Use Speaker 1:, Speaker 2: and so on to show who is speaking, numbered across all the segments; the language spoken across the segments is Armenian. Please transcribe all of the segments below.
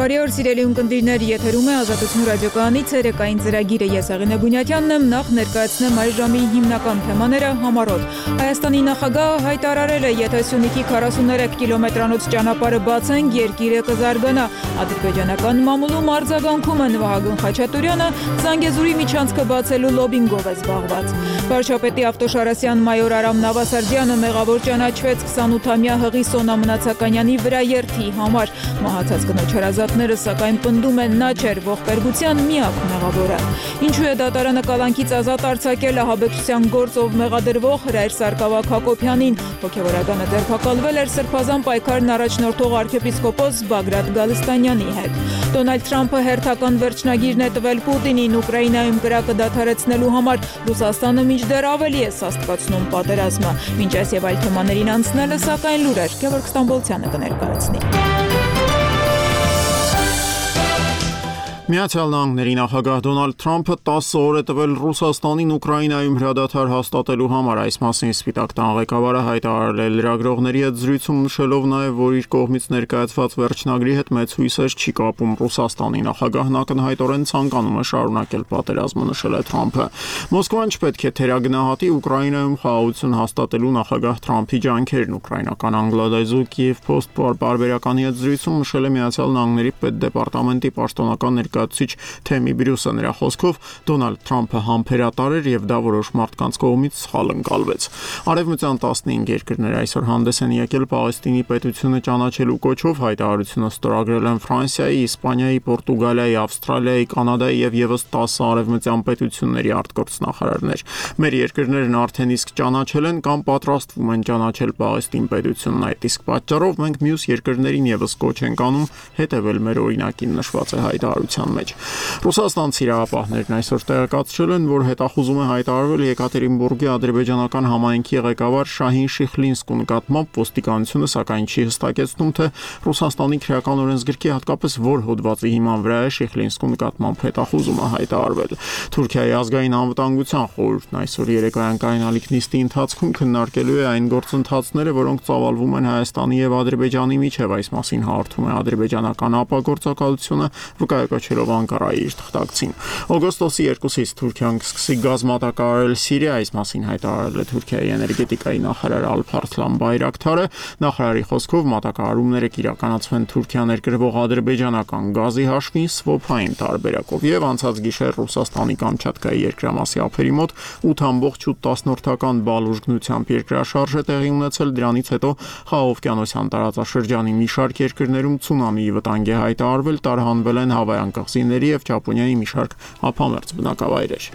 Speaker 1: Բարի օր սիրելի ունկնդիրներ, եթերում է Ազատություն ռադիոկայանից երեկային ծրագիրը, ես Աղինե Բունյատյանն եմ, նախ ներկայացնեմ այս ժամի հիմնական թեմաները համառոտ։ Հայաստանի նախագահը հայտարարել է, եթե Սյունիքի 43 կիլոմետրանոց ճանապարհը բացենք, երկիրը կզարգանա։ Ադրբեջանական մամուլում արձագանքում են Վահագն Խաչատուրյանը, Զանգեզուրի միջանցքը բացելու լոբինգով է զբաղված։ Վարչապետի Ավտոշարասյան մայոր Արամ Նավասարդյանը մեղավոր ճանաչվեց 28-ամյա Հղի Սոնա Մնացականյանի վրա երթի համար։ Մահացած կնոջ հարազատները սակայն պնդում են նա չէր ողբերգության միակ մեղավորը։ Ինչու է դատարանը կալանքից ազատ արձակել ահաբեկչության գործով մեղադրվող Հրայր Սարգսակ Հակոբյանին։ Հոգևորականը ձերբակալվել էր Սրբազան պայքարն առաջնորդող arczepiskopos Բագրատ Գալստանյանի հետ։ Դոնալդ Թրամփը հերթական վերջնագիրն է տվել Պուտինին Ուկրաինայում կրակը դադարեցնելու համար։ Ռուսաստանը մինչդեռ ավելի է սաստկացնում պատերազմը։ Մինչ այս եւ այլ թեմաներին անցնելը սակայն լուրեր Գևորգ Ստամբոլցյանը կներկայացնի։
Speaker 2: Միացյալ Նահանգների նախագահ Դոնալդ Թրամփը 10 օր է տվել Ռուսաստանին Ուկրաինայում հրադադար հաստատելու համար։ Այս մասին Սպիտակ տան ղեկավարը հայտարարել է լրագրողների հետ զրույցում, նշելով նաև, որ իր կողմից ներկայացված վերջնագրի հետ մեծ հույսեր չի կապում Ռուսաստանի նախագահն ակնհայտորեն ցանկանում է շարունակել պատերազմը, նշել է Թրամփը։ Մոսկվան չպետք է թերագնահատի Ուկրաինայում խաղաղություն հաստատելու նախագահ Թրամփի ջանքերն։ Ուկրաինական անգլադեզու Kyiv Post պարբերականի հետ զրույցում նշել է Միացյալ Նահանգների պետդեպարտամենտի պաշտոնական ներկայացուցիչ Թեմի Բրյուսը։ Նրա խոսքով Դոնալդ Թրամփը համբերատար էր եւ դա որոշ մարդկանց կողմից սխալ ընկալվեց։ Արևմտյան 15 երկրներ այսօր հանդես են եկել Պաղեստինի պետությունը ճանաչելու կոչով։ Հայտարարությունը ստորագրել են Ֆրանսիայի, Իսպանիայի, Պորտուգալիայի, Ավստրալիայի, Կանադայի եւ եւս 10 արևմտյան պետությունների արտգործնախարարներ։ Մեր երկրներն արդեն իսկ ճանաչել են կամ պատրաստվում են ճանաչել Պաղեստին պետությունն։ Այդ իսկ պատճառով մենք մյուս երկրներին եւս կոչ ենք անում հետևել մեր օրինակին, նշված է հայտարարության մեջ։ Ռուսաստանցի իրավապահներն այսօր տեղեկացրել են, որ հետախուզում է հայտարարվել Եկատերինբուրգի ադրբեջանական համայնքի ղեկավար Շահին Շիխլինսկու նկատմամբ։ Ոստիկանությունը սակայն չի հստակեցնում, թե Ռուսաստանի քրեական օրենսգրքի հատկապես որ հոդվածի հիման վրա է Շիխլինսկու նկատմամբ հետախուզումը հայտարարվել։ Թուրքիայի ազգային անվտանգության խորհուրդն այսօր երեկոյան կայանալիք նիստի ընթացքում քննարկելու է այն գործընթացները, որոնք ծավալվում են Հայաստանի եւ Ադրբեջանի միջև։ Այս մասին հաղորդում է ադրբեջանական ապագործակալությունը, վկայակոչելով Անկարայի իր թղթակցին։ Օգոստոսի 2-ից Թուրքիան կսկսի գազ մատակարարել Սիրիա, այս մասին հայտարարել է Թուրքիայի էներգետիկայի նախարար Ալփարթլան Բայրակթարը։ Նախարարի խոսքով մատակարարումները կիրականացվեն Թուրքիա ներկրվող ադրբեջանական գազի հաշվին սվոփային տարբերակով եւ անցած գիշեր Ռուսաստանի Կամչատկայի երկրամասի ափերի մոտ 8.8 բալ ուժգնությամբ երկրաշարժ է տեղի ունեցել։ Դրանից հետո Խաղաղօվկիանոսյան տարածաշրջանի մի շարք երկրներում ցունամիի վտանգ է հայտարարվել, տարհանվել են Հավայան կղզիների եւ Ճապոնիայի մի շարք ափամերձ բնակավայրեր։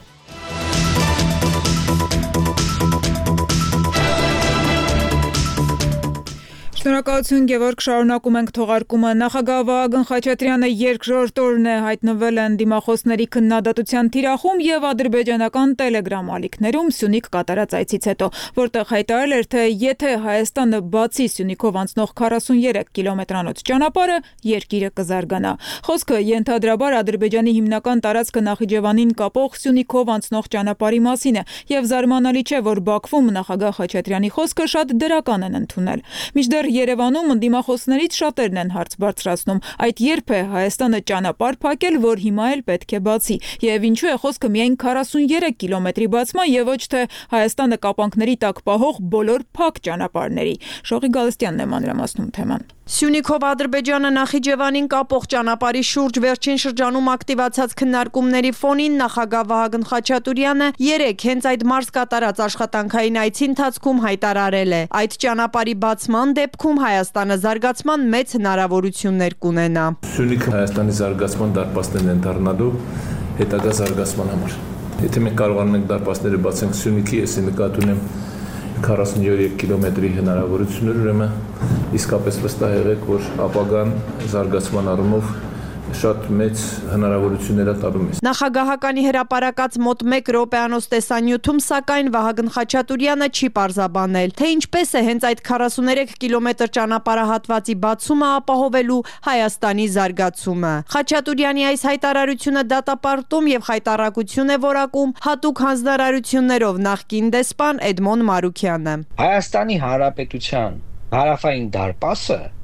Speaker 1: Շնորհակալություն Գևորգ, շարունակում ենք թողարկումը։ Նախագահ Վահագն Խաչատրյանը երկրորդ օրն է հայտնվել են դիմախոսների քննադատության թիրախում եւ ադրբեջանական Telegram ալիքներում Սյունիք կատարած այցից հետո, որտեղ հայտարարել էր, թե եթե Հայաստանը բացի Սյունիքով անցնող 43 կիլոմետրանոց ճանապարհը, երկիրը կզարգանա։ Խոսքը ենթադրաբար Ադրբեջանի հիմնական տարածքը Նախիջևանին կապող Սյունիքով անցնող ճանապարհի մասին է եւ զարմանալի չէ, որ Բաքվում նախագահ Խաչատրյանի խոսքը շատ դրական են ընդունել։ Մինչդեռ Երևանում դիմախոսներից շատերն են հարց բարձրացնում, այդ երբ է Հայաստանը ճանապարհ փակել, որ հիմա էլ պետք է բացի, եւ ինչու է խոսքը միայն 43 կիլոմետրի բացման եւ ոչ թե Հայաստանը կապանքների տակ պահող բոլոր փակ ճանապարհների։ Շողի Գալստյանն է մանրամասնում թեման։
Speaker 3: Սյունիքով Ադրբեջանը Նախիջևանին կապող ճանապարհի շուրջ վերջին շրջանում ակտիվացած քննարկումների ֆոնին նախագահ Վահագն Խաչատուրյանը երեկ հենց այդ մարզ կատարած աշխատանքային այցի ընթացքում հայտարարել է. այդ ճանապարհի բացման դեպքում Հայաստանը զարգացման մեծ հնարավորություններ կունենա։
Speaker 4: Սյունիքը Հայաստանի զարգացման դարպասներն են դառնալու հետագա զարգացման համար։ Եթե մենք կարողանում ենք դարպասները բացենք Սյունիքի, ես նկատի ունեմ 43 կիլոմետրի հնարավորություններ, ուրեմն իսկապես վստահ եղեք, որ ապագան զարգացման առումով շատ մեծ հնարավորություններ է տալու մեզ։
Speaker 3: Նախագահականի հրապարակած մոտ 1 րոպեանոց տեսանյութում սակայն Վահագն Խաչատուրյանը չի պարզաբանել, թե ինչպես է հենց այդ 43 կիլոմետր ճանապարհահատվածի բացումը ապահովելու Հայաստանի զարգացումը։ Խաչատուրյանի այս հայտարարությունը դատապարտում եւ խայտառակություն է որակում հատուկ հանձնարարություններով նախկին դեսպան Էդմոն Մարուքյանը։
Speaker 5: Հայաստանի Հանրապետության հարավային դարպասը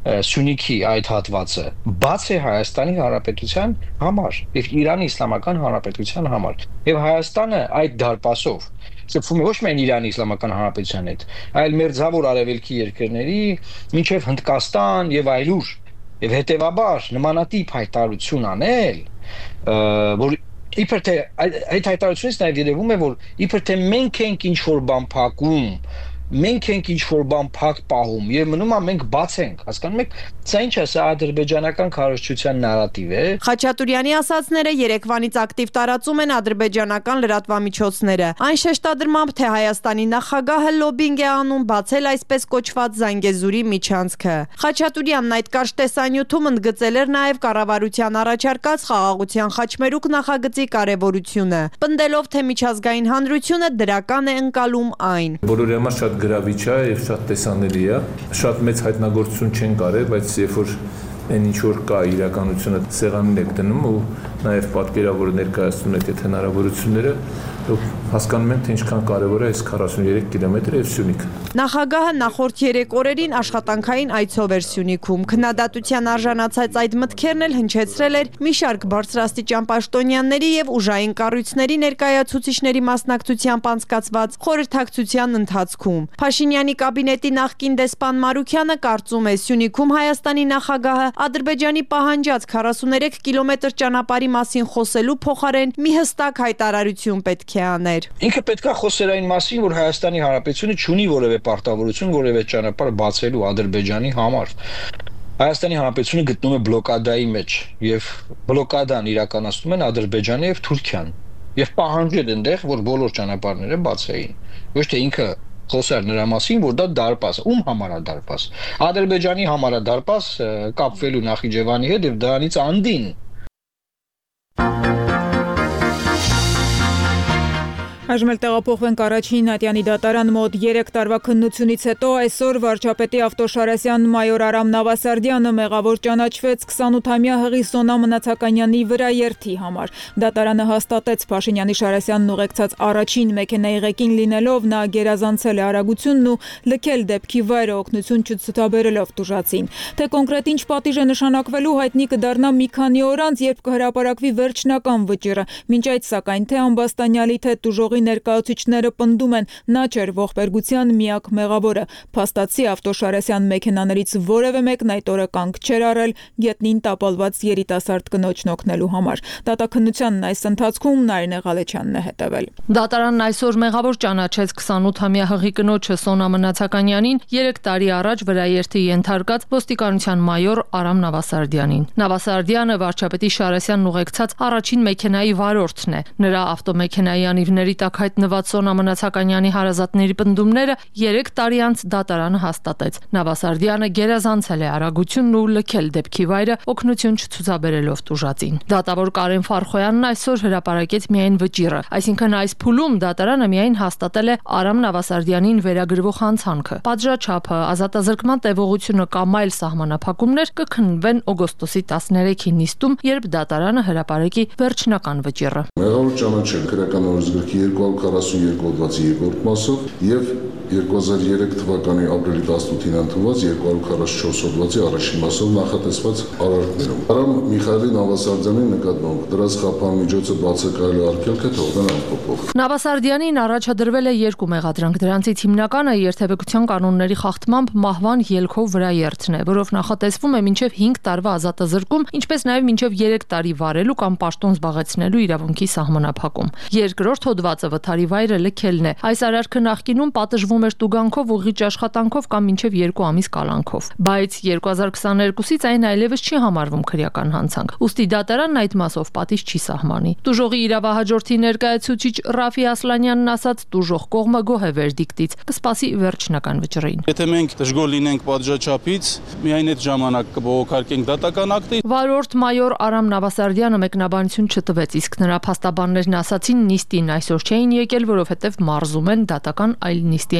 Speaker 5: Սյունիքի այդ հատվածը բաց է Հայաստանի Հանրապետության համար եւ Իրանի Իսլամական Հանրապետության համար եւ Հայաստանը այդ դարպասով սփվում է ոչ միայն Իրանի Իսլամական Հանրապետության հետ, այլ մերձավոր արևելքի երկրների մինչեւ Հնդկաստան եւ այլուր եւ հետեւաբար նմանատիպ հայտարարություն անել, որ իբր թե այդ հայտարարությունից նաեւ երևում է, որ իբր թե մենք ենք ինչ որ բան փակում, մենք ենք ինչ որ բան փակ պահում եւ մնում է մենք բաց ենք, հասկանում եք, սա ինչ է, սա ադրբեջանական քարոզչության նարատիվ է։
Speaker 3: Խաչատուրյանի ասածները Երևանից ակտիվ տարածում են ադրբեջանական լրատվամիջոցները։ Այն շեշտադրմամբ, թե Հայաստանի նախագահը լոբինգ է անում բացել այսպես կոչված Զանգեզուրի միջանցքը։ Խաչատուրյանն այդ կարճ տեսանյութում ընդգծել էր նաեւ կառավարության առաջարկած խաղաղության խաչմերուկ նախագծի կարեւորությունը, պնդելով, թե միջազգային հանրությունը դրական է ընկալում այն։
Speaker 4: Բոլորի համար շատ գրավիչ է եւ շատ տեսանելի է, շատ մեծ հայտնագործություն չեն կարել, բայց երբ որ այն ինչ որ կա իրականությունը սեղանին եք դնում ու նաեւ պատկերավոր ներկայացնում եք այդ հնարավորությունները, հասկանում ենք, թե ինչքան կարևոր է այս 43 կիլոմետրը եւ Սյունիքը։ Նախագահը
Speaker 3: նախորդ 3 օրերին աշխատանքային այցով էր Սյունիքում։ Քննադատության արժանացած այդ մտքերն էլ հնչեցրել էր մի շարք բարձրաստիճան պաշտոնյաների եւ ուժային կառույցների ներկայացուցիչների մասնակցությամբ անցկացված խորհրդակցության ընթացքում։ Փաշինյանի կաբինետի նախկին դեսպան Մարուքյանը կարծում է, Սյունիքում Հայաստանի նախագահը Ադրբեջանի պահանջած 43 կիլոմետր ճանապարհի մասին խոսելու փոխարեն մի հստակ հայտարարություն պետք է աներ։
Speaker 5: Ինքը պետք է խոսեր այն մասին, որ Հայաստանի Հանրապետությունը չունի որևէ պարտավորություն, որևէ ճանապարհ բացելու Ադրբեջանի համար։ Հայաստանի Հանրապետությունը գտնվում է բլոկադայի մեջ եւ բլոկադան իրականացնում են Ադրբեջանը եւ Թուրքիան։ Եվ պահանջել են այնտեղ, որ բոլոր ճանապարհները բացեին։ Ոչ թե ինքը խոսեր նրա մասին, որ դա դարպաս, ում համար է դարպաս։ Ադրբեջանի համար է դարպաս կապվելու Նախիջևանի հետ եւ դրանից անդին
Speaker 1: Այժմ էլ տեղափոխվենք առաջին Ատյանի դատարան մոտ 3 տարվա քննությունից հետո այսօր վարչապետի Ավտոշարասյան մայոր Արամ Նավասարդյանը մեղավոր ճանաչվեց 28-ամյա հղի Սոնա Մնացականյանի վրա երթի համար։ Դատարանը հաստատեց Փաշինյանի Շարասյանն ուղեկցած առաջին մեքենայի ղեկին լինելով նա գերազանցել է արագությունն ու լքել դեպքի վայրը օգնություն չցուցաբերելով տուժածին։ Թե կոնկրետ ինչ պատիժ է նշանակվելու հայտնի կդառնա մի քանի օր անց, երբ կհրապարակվի վերջնական վճիռը։ Մինչ այդ սակայն թե Ամբաստանյալի թե տուժողի ներկայացուցիչները պնդում են նա չէր ողբերգության միակ մեղավորը։ Փաստացի Ավտոշարասյան մեքենաներից որևէ մեկն այդ օրը կանգ չէր առել գետնին տապալված երիտասարդ կնոջն օգնելու համար։ Դատաքննությանն այս ընթացքում Նարինե Ղալեչյանն է հետևել։
Speaker 6: Դատարանն այսօր մեղավոր ճանաչեց 28-ամյա հղի կնոջը Սոնա Մնացականյանին 3 տարի առաջ վրաերթի ենթարկած ոստիկանության մայոր Արամ Նավասարդյանին։ Նավասարդյանը վարչապետի Շարասյանն ուղեկցած առաջին մեքենայի վարորդն է։ Նրա ավտոմեքենայի անիվների տակ հայտնված Սոնա Մնացականյանի հարազատների պնդումները 3 տարի անց դատարանը հաստատեց։ Նավասարդյանը գերազանցել է արագությունն ու լքել դեպքի վայրը օգնություն չցուցաբերելով տուժածին։ Դատավոր Կարեն Ֆարխոյանն այսօր հրապարակեց միայն վճիռը, այսինքն այս փուլում դատարանը միայն հաստատել է Արամ Նավասարդյանին վերագրվող հանցանքը։ Պատժաչափը, ազատազրկման տևողությունը կամ այլ սահմանափակումներ կքննվեն օգոստոսի 13-ի նիստում, երբ դատարանը հրապարակի վերջնական վճիռը։
Speaker 7: Մեղավոր ճանաչել քրեական օրենսգրքի 242 հոդվածի 2-րդ մասով եւ 2003 թվականի ապրիլի 18-ին ընդունված 244 հոդվածի առաջին մասով նախատեսված արարքներում։ Արամ Միխայելի Նավասարդյանին նկատմամբ դրած խափան միջոցը բացակայելու արգելքը թողնել անփոփոխ։
Speaker 6: Նավասարդյանին առաջադրվել է 2 մեղադրանք, դրանցից հիմնականը երթևեկության կանոնների խախտմամբ մահվան ելքով վրաերթն է, որով նախատեսվում է մինչև 5 տարվա ազատազրկում, ինչպես նաև մինչև 3 տարի վարելու կամ պաշտոն զբաղեցնելու իրավունքի սահմանափակում։ Երկրորդ հոդվածը վթարի վայրը լքելն է։ Այս արարքը նախկինում պատժվում էր տուգանքով, ուղղիչ աշխատանքով կամ մինչև 2 ամիս կալանքով, բայց 2022-ից այն այլևս չի համարվում քրեական հանցանք։ Ուստի դատարանն այդ մասով պատիժ չի սահմանի։ Տուժողի իրավահաջորդի ներկայացուցիչ Ռաֆի Ասլանյանն ասաց, տուժող կողմը գոհ է վերդիկտից, կսպասի վերջնական վճռին։
Speaker 8: Եթե մենք դժգոհ լինենք պատժաչափից, միայն այդ ժամանակ կբողոքարկենք դատական ակտը։
Speaker 6: Վարորդ մայոր Արամ Նավասարդյանը մեկնաբանություն չտվեց, իսկ նրա փաստաբաններն ասացին նիստին այսօր չէին եկել, որովհետև մարզում են դատական այլ նիստի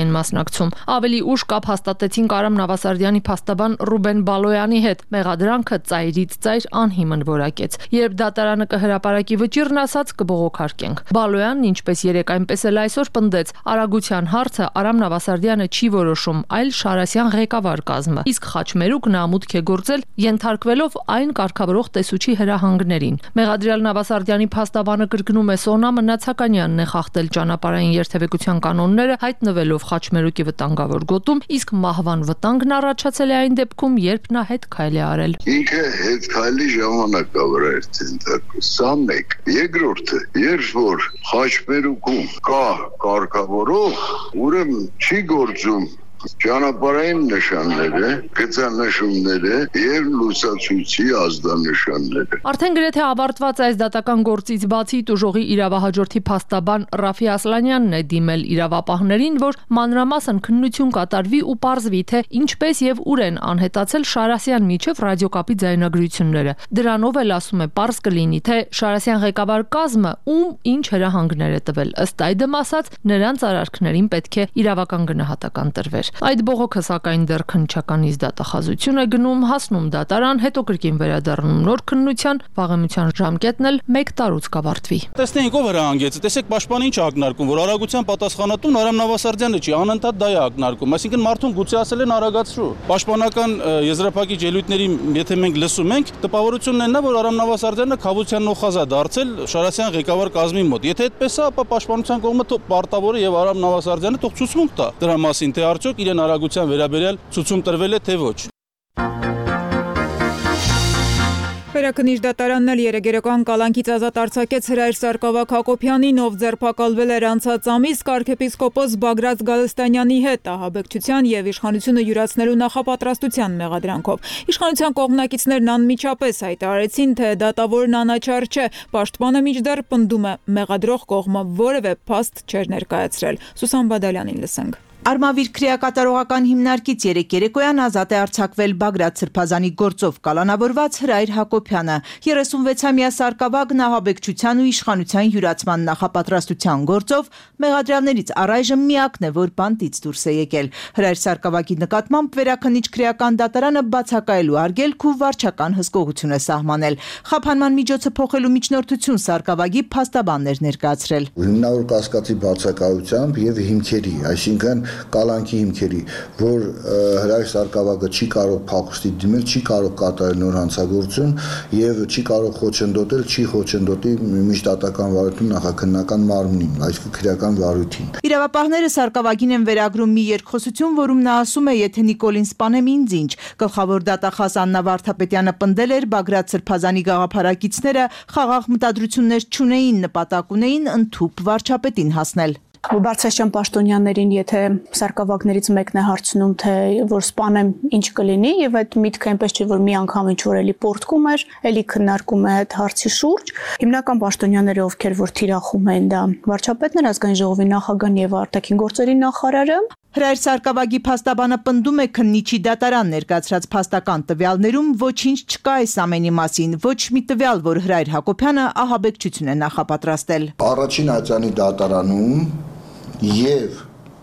Speaker 6: են մասնակցում։ Ավելի ուշ կապ հաստատեցին Արամ Նավասարդյանի փաստաբան Ռուբեն Բալոյանի հետ։ Մեղադրանքը ծայրից ծայր անհիմն որակեց։ Երբ դատարանը կհրապարակի վճիռն ասաց կբողոքարկենք։ Բալոյանն ինչպես երեք այնպես էլ այսօր պնդեց, արագության հարցը Արամ Նավասարդյանը չի որոշում, այլ Շարասյան ղեկավար կազմը։ Իսկ Խաչմերուկն ամուտք է գործել ենթարկվելով այն կարգավորող տեսուչի հրահանգներին։ Մեղադրյալ Նավասարդյանի փաստաբանը կրկնում է Սոնա Մնացականյանն է խախտել ճանապարհային երթևեկության կանոնները, հայտնվելով Խաչմերուկի վտանգավոր գոտում, իսկ մահվան վտանգն առաջացել է այն դեպքում, երբ նա հետ քայլ է արել։
Speaker 9: Ինքը հետ քայլի ժամանակավոր էր ցենտրակը։ Սա մեկ։ Երկրորդը, երբ որ Խաչմերուկում կա կարգավորող, ուրեմն չի գործում ճանապարհային նշանները, գծանշումները եւ լուսացույցի ազդանշանները։
Speaker 6: Արդեն գրեթե ավարտված այս դատական գործից բացի տուժողի իրավահաջորդի փաստաբան Ռաֆի Ասլանյանն է դիմել իրավապահներին, որ մանրամասն քննություն կատարվի ու պարզվի, թե ինչպես եւ ուր են անհետացել Շարասյան միջև ռադիոկապի ձայնագրությունները։ Դրանով էլ ասում է պարզ կլինի, թե Շարասյան ղեկավար կազմը ում ինչ հրահանգներ է տվել։ Ըստ այդմ ասած, նրանց արարքներին պետք է իրավական գնահատական տրվեր։ Այդ բողոքը սակայն դեռ քննչականից դատախազություն է գնում, հասնում դատարան, հետո կրկին վերադառնում նոր քննության, վաղեմության ժամկետն էլ 1 տարուց կավարտվի։
Speaker 8: Տեսնենք ով հրահանգեց, տեսեք պաշտպանը ինչ է ակնարկում, որ արագության պատասխանատուն Արամ Նավասարդյանը չի, անընդհատ դա է ակնարկում, այսինքն մարդուն գուցե ասել են արագացրու։ Պաշտպանական եզրափակիչ ելույթների եթե մենք լսում ենք, տպավորությունն է նա, որ Արամ Նավասարդյանը քավության նոխազ է դարձել Շարասյան ղեկավար կազմի մոտ։ Եթե այդպես է, ապա պաշտպանության կողմը պարտավոր է եւ Արամ Նավասարդյանը թող ցուցմունք տա դրա մասին, թե արդյոք իրեն արագության վերաբերյալ ցուցում տրվել է թե ոչ։
Speaker 1: Վերաքննիչ դատարանն էլ երեգերական կալանքից ազատ արձակեց Հրայր Սարգսակ Հակոբյանին, ով ձերբակալվել էր անցած ամիս arczepiskopos Բագրատ Գալստանյանի հետ ահաբեկչության եւ իշխանությունը յուրացնելու նախապատրաստության մեղադրանքով։ Իշխանության կողմնակիցներն անմիջապես հայտարարեցին, թե դատավորն անաչառ չէ, պաշտպանը մինչդեռ պնդում է մեղադրող կողմը որևէ փաստ չէր ներկայացրել։ Սուսան Բադալյանին լսենք։
Speaker 3: Արմավիր քրեակատարողական հիմնարկից երեկ երեկոյան ազատ է արձակվել Բագրատ Սրբազանի գործով կալանավորված Հրայր Հակոբյանը։ 36-ամյա սարկավագն ահաբեկչության ու իշխանության յուրացման նախապատրաստության գործով մեղադրյալներից առայժմ միակն է, որ բանտից դուրս է եկել։ Հրայր Սարկավագի նկատմամբ վերաքննիչ քրեական դատարանը բացակայելու արգելք ու վարչական հսկողություն է սահմանել։ Խափանման միջոցը փոխելու միջնորդություն Սարկավագի փաստաբանն էր ներկայացրել։
Speaker 10: Հիմնավոր կասկածի բացակայությամբ եւ հիմքերի, այսինքն կալանքի հիմքերի, որ Հրայր Սարգսակը չի կարող փախուստի դիմել, չի կարող կատարել նոր հանցագործություն եւ չի կարող խոչընդոտել, չի խոչընդոտի միջդատական վարույթում նախաքննական մարմնին, այսինքն քրեական վարույթին։
Speaker 3: Իրավապահները Սարգսակին են վերագրում մի երկխոսություն, որում նա ասում է, եթե Նիկոլին սպանեմ ինձ ինչ։ Գլխավոր դատախազ Աննա Վարդապետյանը պնդել էր Բագրատ Սրբազանի գաղափարակիցները խաղաղ մտադրություններ չունեին, նպատակ ունեին ընդհուպ վարչապետին հասնել։
Speaker 11: Բարձրաստիճան պաշտոնյաներին, եթե սարկավագներից մեկն է հարցնում, թե որ սպանեմ ինչ կլինի, եւ այդ միտքը այնպես չէ, որ մի անգամ ինչ որ էլի պորտկում էր, էլի քննարկում է այդ հարցի շուրջ։ Հիմնական պաշտոնյաները, ովքեր որ թիրախում են դա վարչապետն էր, ազգային ժողովի նախագահն եւ արտաքին գործերի նախարարը։
Speaker 3: Հրայր Սարգսակի փաստաբանը պնդում է քննիչի դատարան ներկայացրած փաստական տվյալներում ոչինչ չկա այս ամենի մասին, ոչ մի տվյալ, որ Հրայր Հակոբյանը ահաբեկչություն է նախապատրաստել։
Speaker 10: Առաջին ատյանի դատարանում եւ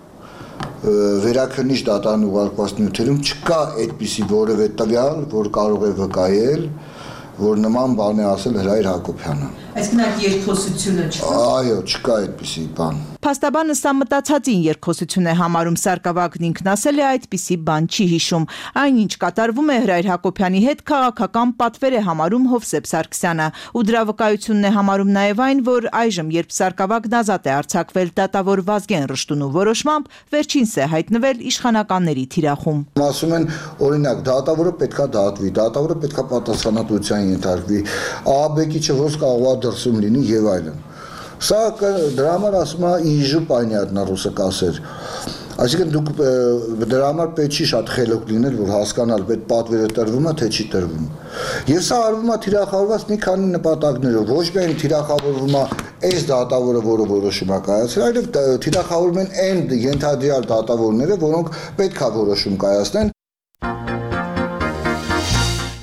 Speaker 10: վերաքննիչ դատարան ուղարկված նյութերում չկա այդպիսի որևէ տվյալ, որ կարող է վկայել, որ նման բան է ասել Հրայր Հակոբյանը։
Speaker 3: Այսինքն այդ երկխոսությունը չկա։
Speaker 10: Այո, չկա այդպիսի բան։
Speaker 3: Փաստաբանը սա մտածածին երկխոսություն է համարում, Սարգսակն ինքն ասել է այդպիսի բան չի հիշում։ Այնինչ կատարվում է Հրայր Հակոբյանի հետ քաղաքական պատվեր է համարում Հովսեփ Սարգսյանը, ու դրա վկայությունն է համարում նաև այն, որ այժմ երբ Սարգսակն ազատ է արձակվել դատավոր Վազգեն Ռշտունու որոշմամբ, վերջինս է հայտնվել իշխանականների թիրախում։
Speaker 10: Ասում են, օրինակ, датավորը պետքա դատվի, դատավորը պետքա պատասխանատվության ենթարկվի, ահաբեկիչը ոնց կարող է դրսում լինի եւ այլն։ Սա դրա համար ասում է իժու պայնյատնա ռուսը կասեր։ Այսինքն դուք դրա համար պետք չի շատ խելոք լինել, որ հասկանալ պետք պատվերը տրվում է, թե չի տրվում։ Եվ սա արվում է թիրախավորված մի քանի նպատակներով, ոչ միայն թիրախավորվում է այս դատավորը, որը որոշում է կայացրել, այլև թիրախավորում են այն ենթադրյալ դատավորները, որոնք պետք է որոշում կայացնեն։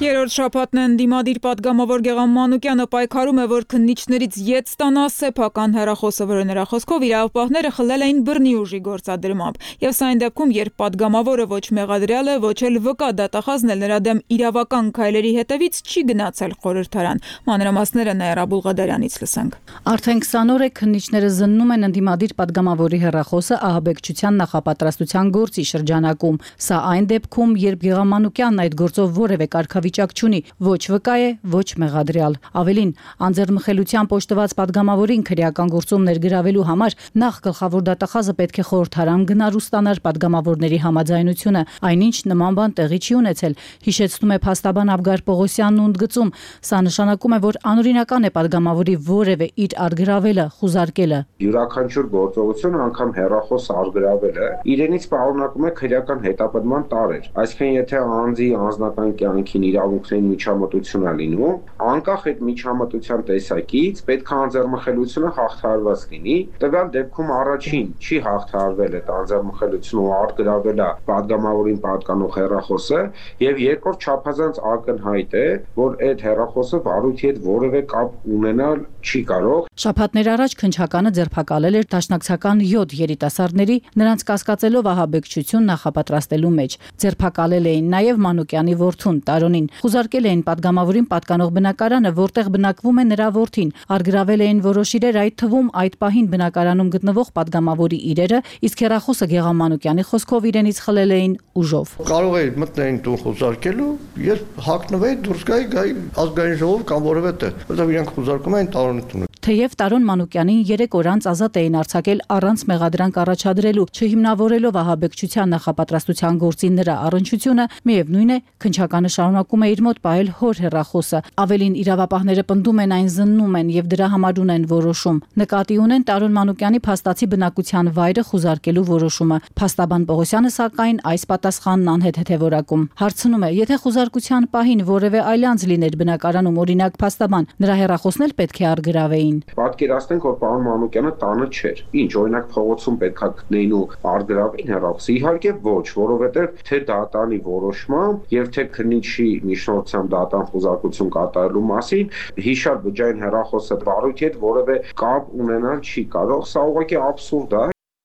Speaker 1: Երրորդ շաբաթն են դիմադիր պատգամավոր Գեղամ Մանուկյանը պայքարում է, որ քննիչներից ետ ստանա սեփական հեռախոսը, որը նրա խոսքով իրավապահները խլել էին բռնի ուժի գործադրմամբ։ Եվ սա այն դեպքում, երբ պատգամավորը ոչ մեղադրյալ է, ոչ էլ վկա դատախազն էլ նրա դեմ իրավական քայլերի հետևից չի գնացել խորհրդարան։ Մանրամասները Նաիրա Բուլղադարյանից լսենք։
Speaker 12: Արդեն 20 օր է քննիչները զննում են ընդդիմադիր պատգամավորի հեռախոսը ահաբեկչության նախապատրաստության գործի շրջանակում։ Սա այն դեպքում, երբ Գեղամ Մանուկյանն այդ գործով որևէ կարգավիճակ չունի, ոչ վկա է, ոչ մեղադրյալ։ Ավելին, անձեռնմխելությամբ օժտված պատգամավորին քրեական գործում ներգրավելու համար նախ գլխավոր դատախազը պետք է խորհրդարան գնար ու ստանար պատգամավորների համաձայնությունը, այնինչ նման բան տեղի չի ունեցել, հիշեցնում է փաստաբան Աբգար Պողոսյանն ու ընդգծում, սա նշանակում է, որ անօրինական է պատգամավորի որևէ իր արգրավելը, խուզարկելը։
Speaker 13: Յուրաքանչյուր գործողություն, անգամ հեռախոս արգրավելը, իրենից պարունակում է քրեական հետապնդման տարեր։ Այսինքն, եթե անձի անձնական կյանքին իրավունքներին միջամտություն է լինում, անկախ այդ միջամտության տեսակից պետք է անձեռնմխելիությունը հաղթահարված լինի։ Տվյալ դեպքում առաջին չի հաղթահարվել այդ անձեռնմխելիությունը ու արգրավել է պատգամավորին պատկանող հեռախոսը, եւ երկրորդ չափազանց ակնհայտ է, որ այդ հեռախոսը վարույթի հետ որևէ կապ ունենալ չի կարող։
Speaker 12: Շաբաթներ առաջ քննչականը ձերբակալել էր դաշնակցական 7 երիտասարդների նրանց կասկածելով ահաբեկչություն նախապատրաստելու մեջ։ Ձերբակալել էին նաև Մանուկյանի որդուն Տարոնին, խուզարկել էին պատգամավորին պատկանող բնակարանը, որտեղ բնակվում է նրա որդին, արգրավել էին որոշ իրեր, այդ թվում այդ պահին բնակարանում գտնվող պատգամավորի իրերը, իսկ հեռախոսը Գեղամ Մանուկյանի խոսքով իրենից խլել էին ուժով։
Speaker 14: Կարող է մտնեին տուն խուզարկելու, երբ հագնվեի դուրս գայի ազգային ժողով կամ որևէ տեղ, որտեղ իրենք խուզարկում էին Տարոնի տունը։
Speaker 12: Թեև Տարոն Մանուկյանին 3 օր անց ազատ էին արձակել առանց մեղադրանք առաջադրելու, չհիմնավորելով ահաբեկչության նախապատրաստության գործի նրա առնչությունը, միևնույն է, քննչականը շարունակում է իր մոտ պահել հոր հեռախոսը։ Ավելին, իրավապահները պնդում են այն զննում են եւ դրա համար ունեն որոշում։ Նկատի ունեն Տարոն Մանուկյանի փաստացի բնակության վայրը խուզարկելու որոշումը։ Փաստաբան Պողոսյանը սակայն այս պատասխանն անհետ է որակում։ Հարցնում է, եթե խուզարկության պահին որևէ այլ անձ լիներ բնակարանում, օրինակ փաստաբան, նրա հեռախոսն էլ պետք է արգրավեին։
Speaker 13: Պատկերացնենք, որ պարոն Մանուկյանը տանը չէր։ Ինչ, օրինակ փողոցում պետքա գտնեին ու արգրավեին հեռախոսը։ Իհարկե ոչ, որովհետև թե դատանի որոշմամբ եւ թե քննիչի միջնորդությամբ դատան խուզարկություն կատարելու մասին հիշար բջջային հեռախոսը վարույթի հետ որևէ կապ ունենալ չի կարող։ Սա ուղղակի աբսուրդ է։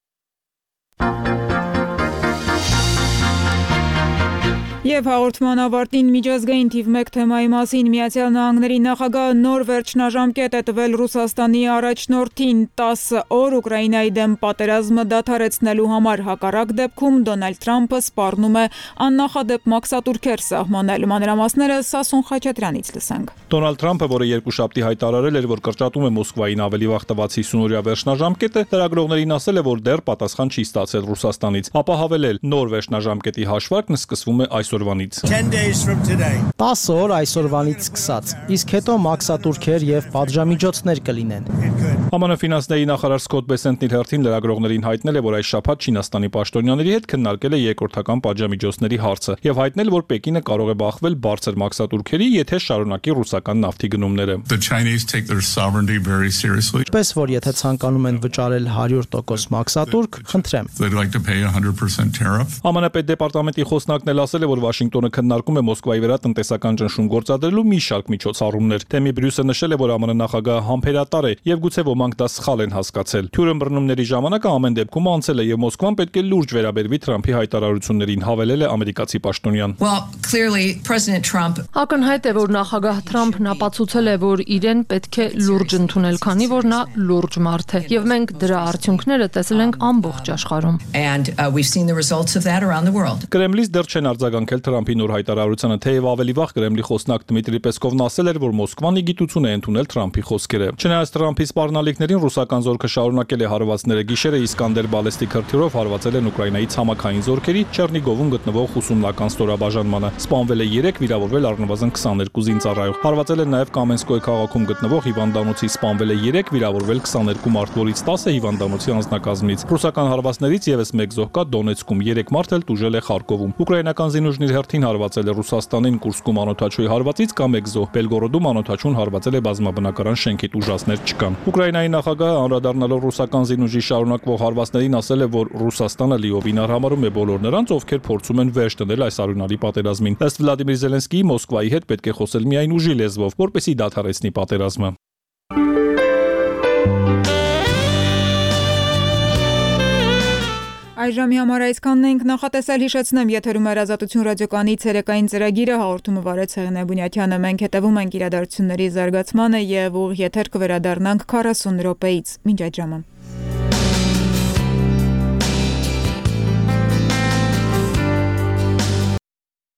Speaker 1: Եվ հաղորդման ավարտին միջազգային թիվ 1 թեմայի մասին Միացյալ Նահանգների նախագահ նոր վերջնաժամկետ է տվել Ռուսաստանի առաջնորդին 10 օր Ուկրաինայի դեմ պատերազմը դադարեցնելու համար, հակառակ դեպքում Դոնալդ Թրամփը սպառնում է աննախադեպ մաքսատուրքեր սահմանել։ Մանրամասները Սասուն Խաչատրյանից լսենք։
Speaker 15: Դոնալդ Թրամփը, որը երկուշաբթի հայտարարել էր, որ կրճատում է Մոսկվային ավելի վաղ տված 50-օրյա վերջնաժամկետը, լրագրողներին ասել է, որ դեռ պատասխան չի ստացել Ռուսաստանից։ Ապա հավելել, նոր վերջնաժամկետի հաշվարկն սկսվում է այսօրվանից։
Speaker 16: 10 օր այսօրվանից սկսած, իսկ հետո մաքսատուրքեր եւ պատժամիջոցներ կլինեն։
Speaker 15: ԱՄՆ ֆինանսների նախարար Սկոտ Բեսենտն իր հերթին լրագրողներին հայտնել է, որ այս շաբաթ Չինաստանի պաշտոնյաների հետ քննարկել է երկրորդական պատժամիջոցների հարցը եւ հայտնել, որ Պեկինը կարող է բախվել բարձր մաքսատուրքերի, եթե շարունակի ռուսական նավթի գնումները։
Speaker 16: Պես որ եթե ցանկանում են վճարել 100% մաքսատուրք, խնդրեմ։
Speaker 15: ԱՄՆ պետդեպարտամենտի խոսնակն էլ ասել է, որ Վաշինգտոնը քննարկում է Մոսկվայի վրա տնտեսական ճնշում գործադրելու մի շարք միջոցառումներ։ Թեմի Բրյուսը նշել է, որ ԱՄՆ նախագահը համբերատար է եւ գուցե ոմանք դա սխալ են հասկացել։ Թյուրեն բռնումների ժամանակ ամեն դեպքում անցել է եւ Մոսկվան պետք է լուրջ վերաբերվի Թրամփի հայտարարություններին, հավելել է ամերիկացի պաշտոնյան։
Speaker 6: Ակնհայտ է, որ նախագահ Թրամփն ապացուցել է, որ իրեն պետք է լուրջ ընդունել, քանի որ նա լուրջ մարդ է եւ մենք դրա արդյունքները տեսել ենք ամբողջ աշխարհում։
Speaker 15: Կրեմլից դեռ չեն արձագանքել Թրամփի նոր հայտարարությանը, թեև ավելի վաղ Կրեմլի խոսնակ Դմիտրի Պեսկովն ասել էր, որ Մոսկվան իգիտություն է ընդունել Թրամփի խոսքերը։ Չնայած Թրամփի սպառնալիքներին ռուսական զորքը շարունակել է հարվածները, գիշերը Իսկանդեր բալեստիկ հրթիռով հարվածել են Ուկրաինայի ցամաքային զորքերի Չեռնիգովում գտնվող 50-ական ստորաբաժանմանը։ Սպանվել է 3, վիրավորվել առնվազն 22 զինծառայող։ Հարվածել են նաև Կամենսկոյ քաղաքում գտնվող հիվանդանոցի, սպանվել է 3, վիրավորվել 22 մարդ, որից 10-ը հիվանդանոցի անձնակազմից։ Ռուսական հարվածներից եւս 1 զոհ կա Դոնեցկում, 3 մարդ էլ տուժել է Խարկովում։ Ուկրաինական զինուժն իր հերթին հարվածել է Ռուսաստանին Կուրսկում անօթաչուի հարվածից կամ 1 զոհ, Բելգորոդում անօթաչուն հարվածել է բազմաբնակարան շենքի, ուժասներ չկան։ Ուկրաինայի Ուկրաինայի նախագահը անդրադառնալով ռուսական զինուժի շարունակվող հարվածներին ասել է, որ Ռուսաստանը լիովին արհամարհում է բոլոր նրանց, ովքեր փորձում են վերջ դնել այս արյունալի պատերազմին։ Ըստ Վլադիմիր Զելենսկիի, Մոսկվայի հետ պետք է խոսել միայն ուժի լեզվով, որպեսզի դադարեցնի պատերազմը։
Speaker 1: Այժմի համար այսքանն ենք, նախատեսել հիշեցնեմ, եթերում էր Ազատություն ռադիոկայանի ցերեկային ծրագիրը, հաղորդումը վարեց Հեղինե Բունյաթյանը, մենք հետևում ենք իրադարձությունների զարգացմանը եւ ուղիղ եթեր կվերադառնանք 40 րոպեից։ Մինչ այդ ժամը։